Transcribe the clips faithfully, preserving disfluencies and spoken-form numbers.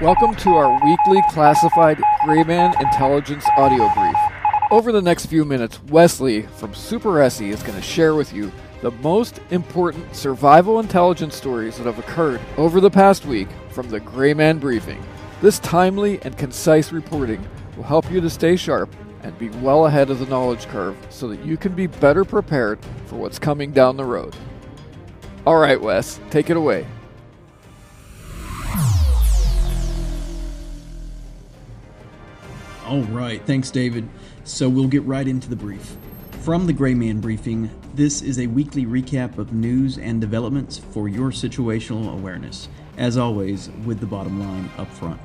Welcome to our weekly classified Grayman Intelligence audio brief. Over the next few minutes, Wesley from Super Essie is going to share with you the most important survival intelligence stories that have occurred over the past week from the Grayman Briefing. This timely and concise reporting will help you to stay sharp and be well ahead of the knowledge curve so that you can be better prepared for what's coming down the road. All right, Wes, take it away. All right, thanks, David. So we'll get right into the brief. From the Grayman Briefing, this is a weekly recap of news and developments for your situational awareness, as always, with the bottom line up front.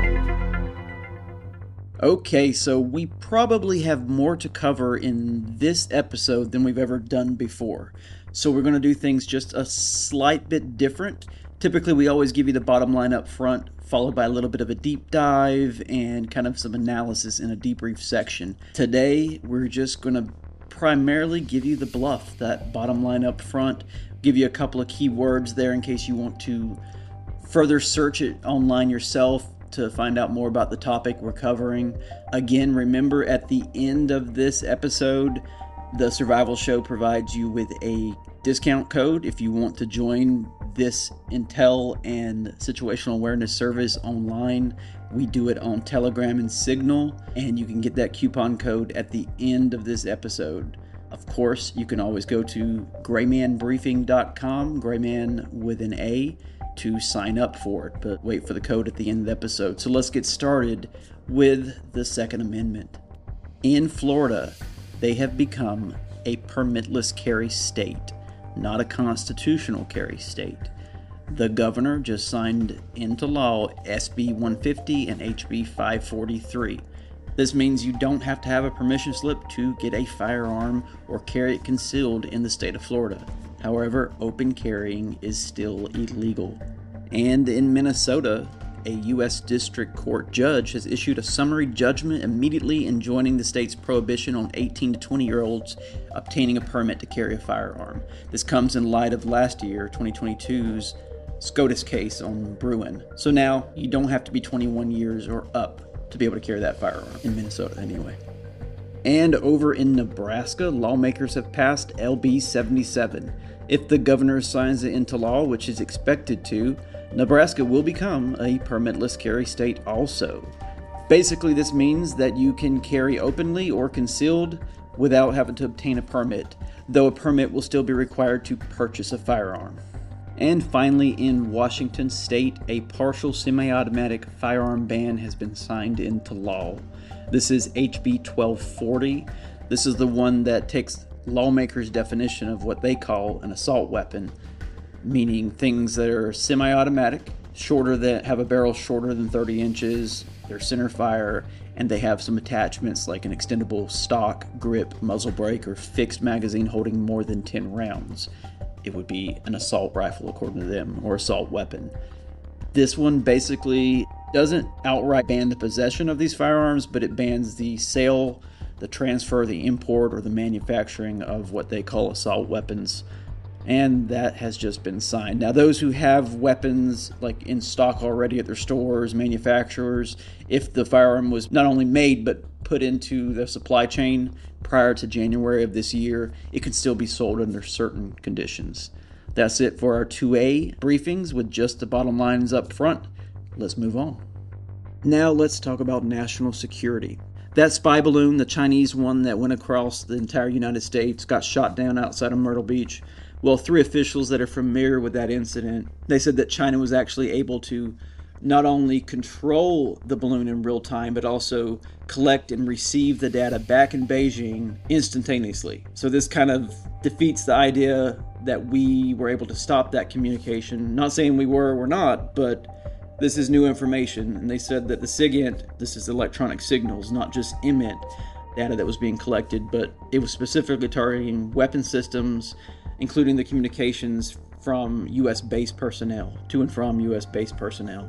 Okay, so we probably have more to cover in this episode than we've ever done before. So we're going to do things just a slight bit different. Typically, we always give you the bottom line up front, followed by a little bit of a deep dive and kind of some analysis in a debrief section. Today, we're just going to primarily give you the bluff, that bottom line up front, give you a couple of keywords there in case you want to further search it online yourself to find out more about the topic we're covering. Again, remember at the end of this episode, the Survival Show provides you with a discount code if you want to join this intel and situational awareness service online. We do it on Telegram and Signal, and you can get that coupon code at the end of this episode. Of course, you can always go to grayman briefing dot com, Grayman with an A, to sign up for it, but wait for the code at the end of the episode. So let's get started with the Second Amendment. In Florida, they have become a permitless carry state, not a constitutional carry state. The governor just signed into law S B one fifty and H B five forty-three. This means you don't have to have a permission slip to get a firearm or carry it concealed in the state of Florida. However, open carrying is still illegal. And in Minnesota, a U S District Court judge has issued a summary judgment immediately enjoining the state's prohibition on eighteen to twenty-year-olds obtaining a permit to carry a firearm. This comes in light of last year, twenty twenty-two's SCOTUS case on Bruin. So now you don't have to be twenty-one years or up to be able to carry that firearm, in Minnesota anyway. And over in Nebraska, lawmakers have passed L B seventy-seven. If the governor signs it into law, which is expected to, Nebraska will become a permitless carry state also. Basically, this means that you can carry openly or concealed without having to obtain a permit, though a permit will still be required to purchase a firearm. And finally, in Washington state, a partial semi-automatic firearm ban has been signed into law. This is H B twelve forty. This is the one that takes lawmakers' definition of what they call an assault weapon, meaning things that are semi-automatic, shorter than have a barrel shorter than thirty inches, they're center fire, and they have some attachments like an extendable stock, grip, muzzle brake, or fixed magazine holding more than ten rounds. It would be an assault rifle according to them, or assault weapon. This one basically doesn't outright ban the possession of these firearms, but it bans the sale, the transfer, the import, or the manufacturing of what they call assault weapons. And that has just been signed. Now, those who have weapons like in stock already at their stores, manufacturers, if the firearm was not only made but put into the supply chain prior to January of this year, it could still be sold under certain conditions. That's it for our two A briefings with just the bottom lines up front. Let's move on. Now let's talk about national security. That spy balloon, the Chinese one that went across the entire United States, got shot down outside of Myrtle Beach. Well, three officials that are familiar with that incident, they said that China was actually able to not only control the balloon in real time, but also collect and receive the data back in Beijing instantaneously. So this kind of defeats the idea that we were able to stop that communication. Not saying we were or were not, but this is new information. And they said that the SIGINT, this is electronic signals, not just EMIT data that was being collected, but it was specifically targeting weapon systems, including the communications from U S-based personnel, to and from U S-based personnel.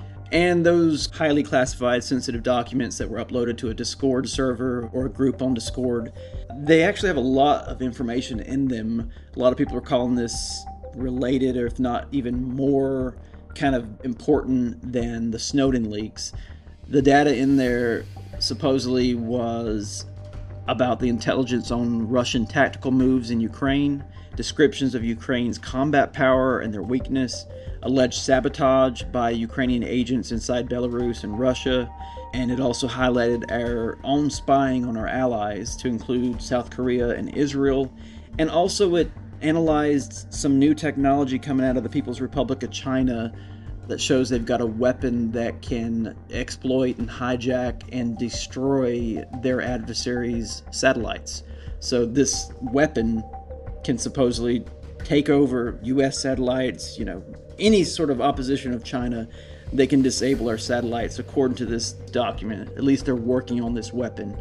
And those highly classified sensitive documents that were uploaded to a Discord server or a group on Discord, they actually have a lot of information in them. A lot of people are calling this related, or if not even more kind of important than the Snowden leaks. The data in there supposedly was about the intelligence on Russian tactical moves in Ukraine, descriptions of Ukraine's combat power and their weakness, alleged sabotage by Ukrainian agents inside Belarus and Russia, and it also highlighted our own spying on our allies, to include South Korea and Israel, and also it analyzed some new technology coming out of the People's Republic of China that shows they've got a weapon that can exploit and hijack and destroy their adversaries' satellites. So this weapon can supposedly take over U S satellites, you know, any sort of opposition of China, they can disable our satellites according to this document. At least they're working on this weapon.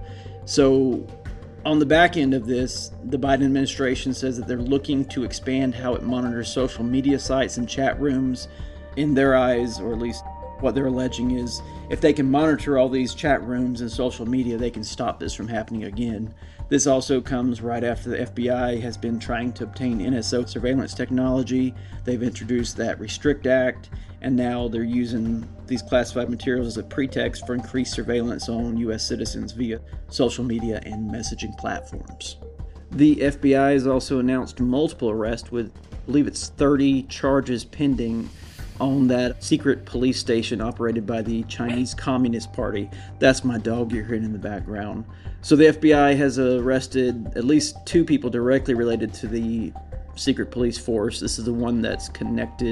So on the back end of this, the Biden administration says that they're looking to expand how it monitors social media sites and chat rooms. In their eyes, or at least what they're alleging, is if they can monitor all these chat rooms and social media, they can stop this from happening again. This also comes right after the F B I has been trying to obtain N S O surveillance technology. They've introduced that Restrict Act, and now they're using these classified materials as a pretext for increased surveillance on U S citizens via social media and messaging platforms. The F B I has also announced multiple arrests with, I believe it's thirty charges pending on that secret police station operated by the Chinese Communist Party. That's my dog you're hearing in the background. So the F B I has arrested at least two people directly related to the secret police force. This is the one that's connected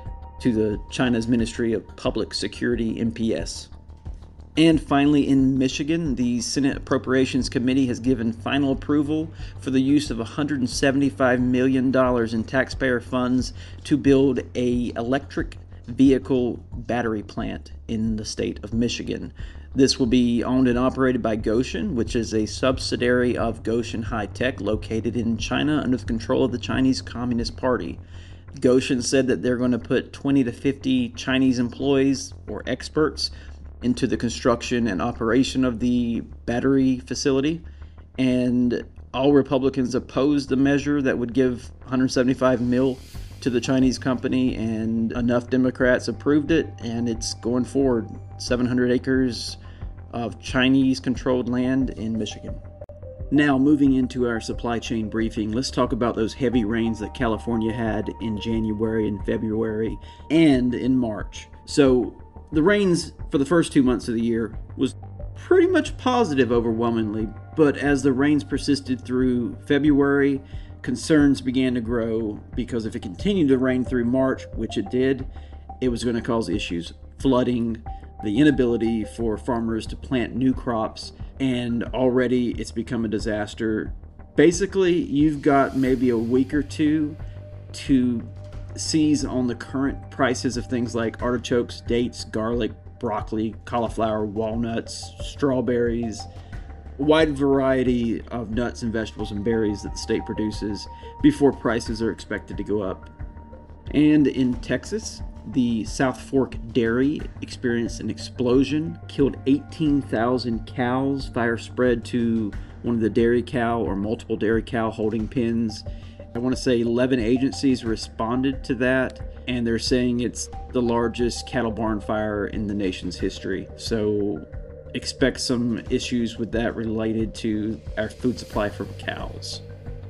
to the China's Ministry of Public Security, M P S. And finally, in Michigan, the Senate Appropriations Committee has given final approval for the use of one hundred seventy-five million dollars in taxpayer funds to build a electric vehicle battery plant in the state of Michigan. This will be owned and operated by Gotion, which is a subsidiary of Gotion High-Tech located in China under the control of the Chinese Communist Party. Gotion said that they're going to put twenty to fifty Chinese employees or experts into the construction and operation of the battery facility, and all Republicans opposed the measure that would give one hundred seventy-five mil to the Chinese company, and enough Democrats approved it, and it's going forward. seven hundred acres of Chinese-controlled land in Michigan. Now, moving into our supply chain briefing, let's talk about those heavy rains that California had in January and February and in March. So the rains for the first two months of the year was pretty much positive overwhelmingly, but as the rains persisted through February, concerns began to grow because if it continued to rain through March, which it did, it was going to cause issues, flooding, the inability for farmers to plant new crops, and already it's become a disaster. Basically, you've got maybe a week or two to seize on the current prices of things like artichokes, dates, garlic, broccoli, cauliflower, walnuts, strawberries, a wide variety of nuts and vegetables and berries that the state produces before prices are expected to go up. And in Texas, the South Fork Dairy experienced an explosion, killed eighteen thousand cows. Fire spread to one of the dairy cow or multiple dairy cow holding pens. I want to say eleven agencies responded to that, and they're saying it's the largest cattle barn fire in the nation's history. So expect some issues with that related to our food supply for cows.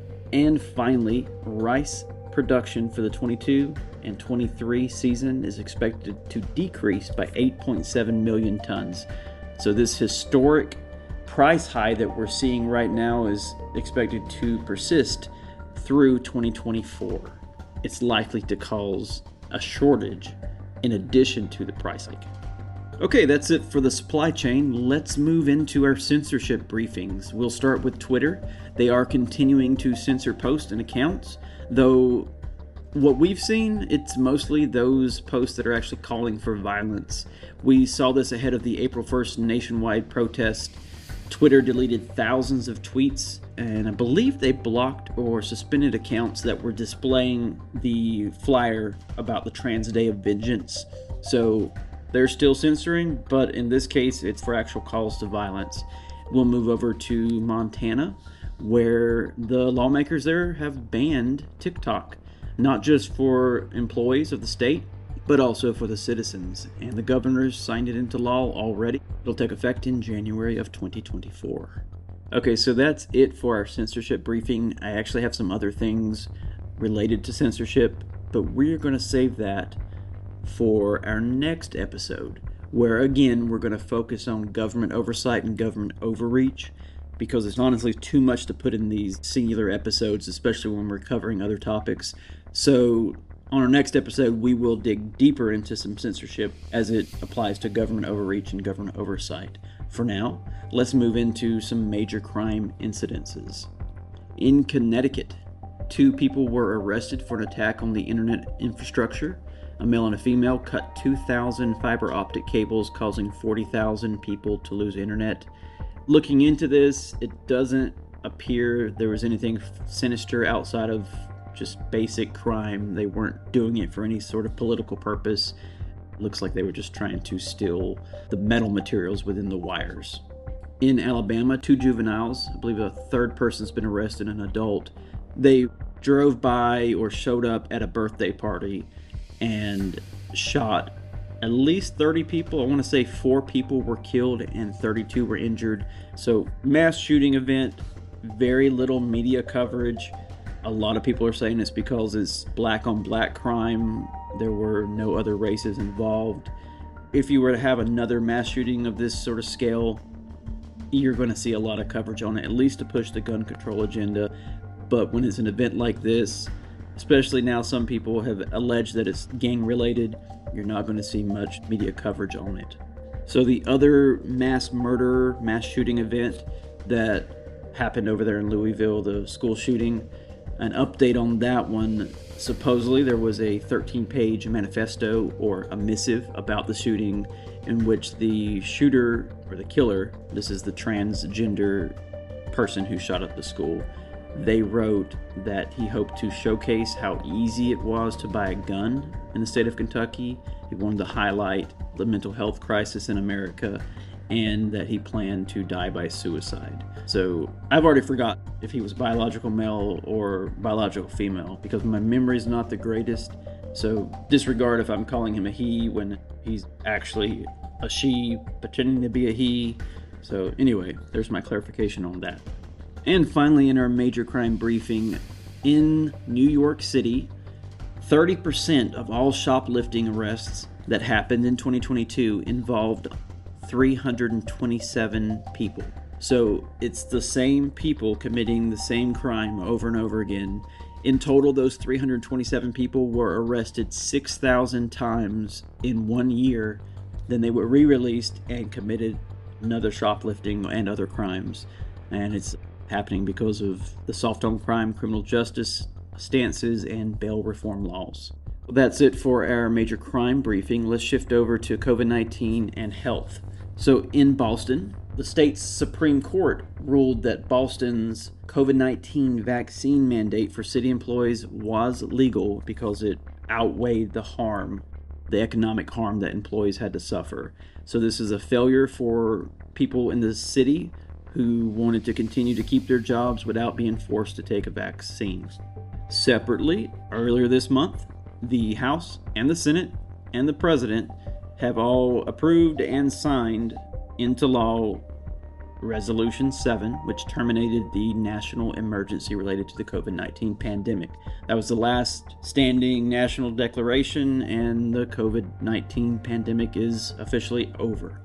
And finally, rice production for the twenty-two and twenty-three season is expected to decrease by eight point seven million tons. So this historic price high that we're seeing right now is expected to persist through twenty twenty-four. It's likely to cause a shortage in addition to the price hike. Okay, that's it for the supply chain. Let's move into our censorship briefings. We'll start with Twitter. They are continuing to censor posts and accounts, though what we've seen, it's mostly those posts that are actually calling for violence. We saw this ahead of the April first nationwide protest. Twitter deleted thousands of tweets, and I believe they blocked or suspended accounts that were displaying the flyer about the Trans Day of Vengeance. So they're still censoring, but in this case, it's for actual calls to violence. We'll move over to Montana, where the lawmakers there have banned TikTok, not just for employees of the state, but also for the citizens, and the governors signed it into law already. It'll take effect in January of twenty twenty-four. Okay, so that's it for our censorship briefing. I actually have some other things related to censorship, but we're going to save that for our next episode, where again we're going to focus on government oversight and government overreach, because it's honestly too much to put in these singular episodes, especially when we're covering other topics. So on our next episode, we will dig deeper into some censorship as it applies to government overreach and government oversight. For now, let's move into some major crime incidences. In Connecticut, two people were arrested for an attack on the internet infrastructure. A male and a female cut two thousand fiber optic cables, causing forty thousand people to lose internet. Looking into this, it doesn't appear there was anything sinister outside of just basic crime. They weren't doing it for any sort of political purpose. Looks like they were just trying to steal the metal materials within the wires. In Alabama, two juveniles, I believe a third person's been arrested, an adult. They drove by or showed up at a birthday party and shot at least thirty people. I want to say four people were killed and thirty-two were injured. So mass shooting event, very little media coverage. A lot of people are saying it's because it's black on black crime. There were no other races involved. If you were to have another mass shooting of this sort of scale, you're going to see a lot of coverage on it, at least to push the gun control agenda. But when it's an event like this, especially now some people have alleged that it's gang related, you're not going to see much media coverage on it. So the other mass murder, mass shooting event that happened over there in Louisville, the school shooting, an update on that one. Supposedly there was a thirteen page manifesto or a missive about the shooting in which the shooter or the killer, this is the transgender person who shot up the school, they wrote that he hoped to showcase how easy it was to buy a gun in the state of Kentucky. He wanted to highlight the mental health crisis in America, and that he planned to die by suicide. So I've already forgot if he was biological male or biological female, because my memory is not the greatest. So disregard if I'm calling him a he when he's actually a she pretending to be a he. So anyway, there's my clarification on that. And finally, in our major crime briefing, in New York City, thirty percent of all shoplifting arrests that happened in twenty twenty-two involved three hundred twenty-seven people. So it's the same people committing the same crime over and over again. In total, those three hundred twenty-seven people were arrested six thousand times in one year. Then they were re-released and committed another shoplifting and other crimes. And it's happening because of the soft on crime criminal justice stances and bail reform laws. Well, that's it for our major crime briefing. Let's shift over to COVID nineteen and health. So in Boston, the state's Supreme Court ruled that Boston's COVID nineteen vaccine mandate for city employees was legal because it outweighed the harm, the economic harm that employees had to suffer. So this is a failure for people in the city who wanted to continue to keep their jobs without being forced to take a vaccine. Separately, earlier this month, the House and the Senate and the President have all approved and signed into law Resolution seven, which terminated the national emergency related to the COVID nineteen pandemic. That was the last standing national declaration, and the COVID nineteen pandemic is officially over.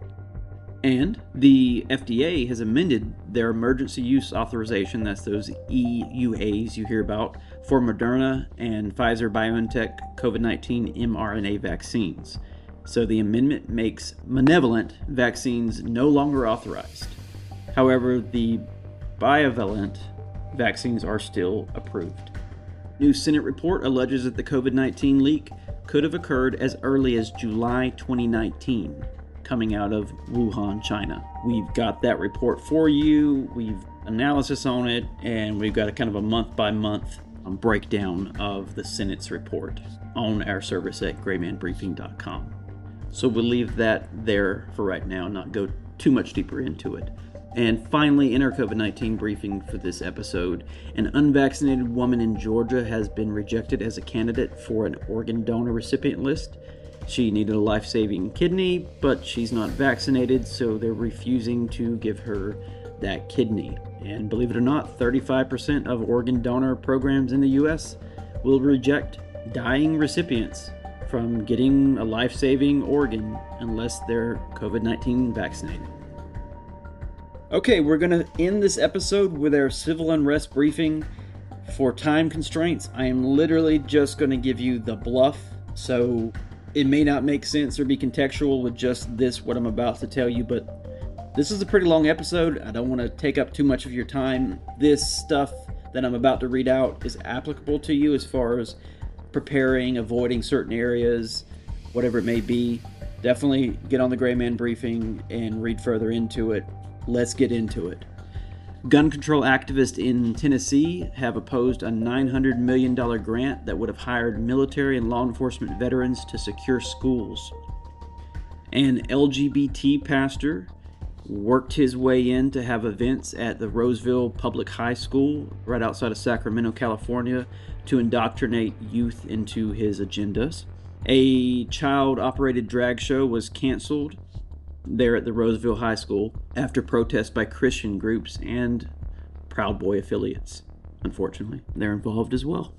And the F D A has amended their emergency use authorization, that's those E U As you hear about, for Moderna and Pfizer-BioNTech COVID nineteen mRNA vaccines. So the amendment makes monovalent vaccines no longer authorized. However, the bivalent vaccines are still approved. New Senate report alleges that the COVID nineteen leak could have occurred as early as July twenty nineteen, coming out of Wuhan, China. We've got that report for you, we've analysis on it, and we've got a kind of a month-by-month breakdown of the Senate's report on our service at gray man briefing dot com. So we'll leave that there for right now, not go too much deeper into it. And finally, in our COVID nineteen briefing for this episode, an unvaccinated woman in Georgia has been rejected as a candidate for an organ donor recipient list. She needed a life-saving kidney, but she's not vaccinated, so they're refusing to give her that kidney. And believe it or not, thirty-five percent of organ donor programs in the U S will reject dying recipients from getting a life-saving organ unless they're covid nineteen vaccinated. Okay, we're going to end this episode with our civil unrest briefing. For time constraints, I am literally just going to give you the bluff, so it may not make sense or be contextual with just this, what I'm about to tell you, but this is a pretty long episode. I don't want to take up too much of your time. This stuff that I'm about to read out is applicable to you as far as preparing, avoiding certain areas, whatever it may be. Definitely get on the Gray Man briefing and read further into it. Let's get into it. Gun control activists in Tennessee have opposed a nine hundred million dollars grant that would have hired military and law enforcement veterans to secure schools. An L G B T pastor worked his way in to have events at the Roseville Public High School right outside of Sacramento, California, to indoctrinate youth into his agendas. A child-operated drag show was canceled there at the Roseville High School after protests by Christian groups and Proud Boy affiliates. Unfortunately, they're involved as well.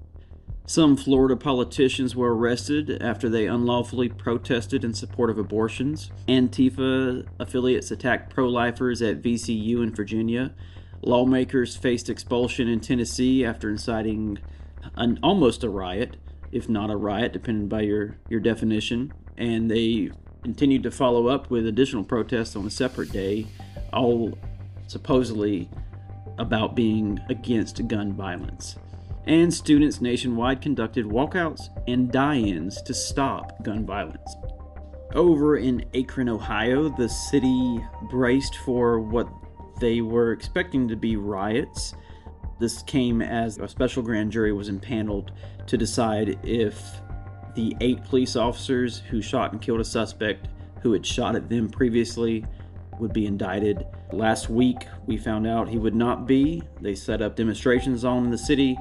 Some Florida politicians were arrested after they unlawfully protested in support of abortions. Antifa affiliates attacked pro-lifers at V C U in Virginia. Lawmakers faced expulsion in Tennessee after inciting an, almost a riot, if not a riot, depending by your, your definition. And they continued to follow up with additional protests on a separate day, all supposedly about being against gun violence. And students nationwide conducted walkouts and die-ins to stop gun violence. Over in Akron, Ohio, the city braced for what they were expecting to be riots. This came as a special grand jury was impaneled to decide if the eight police officers who shot and killed a suspect who had shot at them previously would be indicted. Last week, we found out he would not be. They set up demonstrations on the city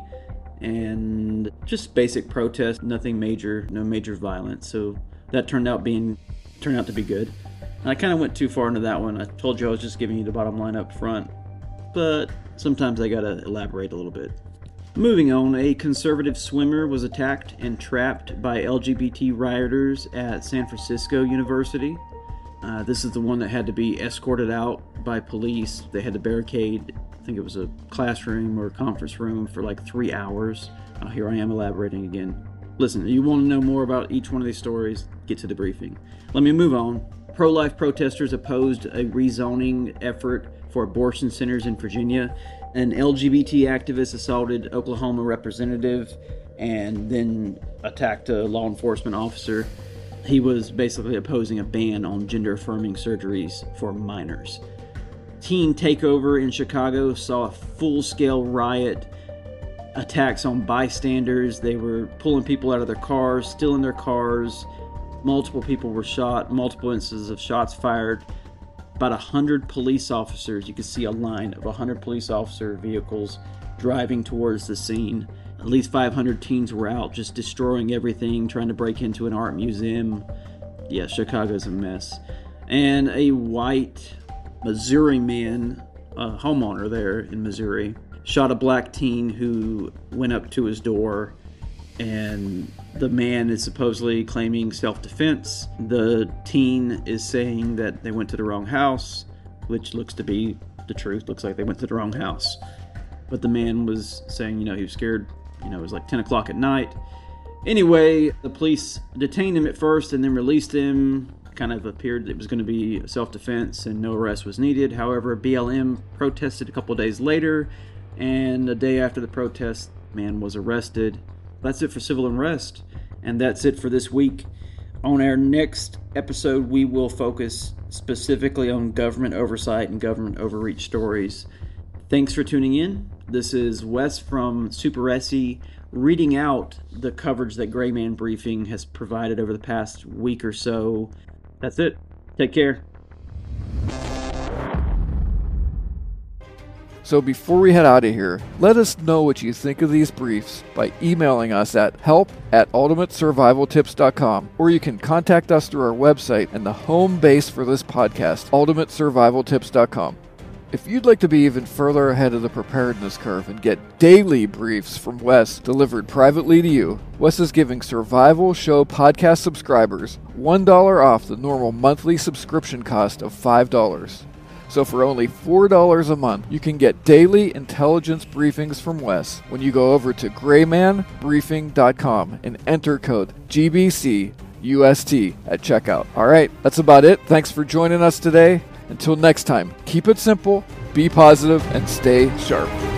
and just basic protests, nothing major, no major violence. So that turned out being turned out to be good. And I kind of went too far into that one. I told you I was just giving you the bottom line up front, but sometimes I gotta elaborate a little bit. Moving on, a conservative swimmer was attacked and trapped by L G B T rioters at San Francisco University. Uh, this is the one that had to be escorted out by police. They had to barricade, I think it was a classroom or a conference room, for like three hours. Uh, here I am elaborating again. Listen, you want to know more about each one of these stories, get to the briefing. Let me move on. Pro-life protesters opposed a rezoning effort for abortion centers in Virginia. An L G B T activist assaulted Oklahoma representative and then attacked a law enforcement officer. He was basically opposing a ban on gender-affirming surgeries for minors. Teen takeover in Chicago saw a full-scale riot, attacks on bystanders. They were pulling people out of their cars, stealing their cars. Multiple people were shot, multiple instances of shots fired. About one hundred police officers, you could see a line of one hundred police officer vehicles driving towards the scene. At least five hundred teens were out just destroying everything, trying to break into an art museum. Yeah, Chicago's a mess. And a white Missouri man, a homeowner there in Missouri, shot a black teen who went up to his door, and the man is supposedly claiming self-defense. The teen is saying that they went to the wrong house, which looks to be the truth. Looks like they went to the wrong house. But the man was saying, you know, he was scared. You know, it was like ten o'clock at night. Anyway, the police detained him at first and then released him. Kind of appeared it was going to be self-defense and no arrest was needed. However, B L M protested a couple days later, and a day after the protest, man was arrested. That's it for civil unrest, and that's it for this week. On our next episode, we will focus specifically on government oversight and government overreach stories. Thanks for tuning in. This is Wes from Super S E reading out the coverage that Gray Man Briefing has provided over the past week or so. That's it. Take care. So before we head out of here, let us know what you think of these briefs by emailing us at help at ultimate survival tips dot com, or you can contact us through our website and the home base for this podcast, ultimate survival tips dot com. If you'd like to be even further ahead of the preparedness curve and get daily briefs from Wes delivered privately to you, Wes is giving Survival Show podcast subscribers one dollar off the normal monthly subscription cost of five dollars. So for only four dollars a month, you can get daily intelligence briefings from Wes when you go over to grayman briefing dot com and enter code G B C U S T at checkout. All right, that's about it. Thanks for joining us today. Until next time, keep it simple, be positive, and stay sharp.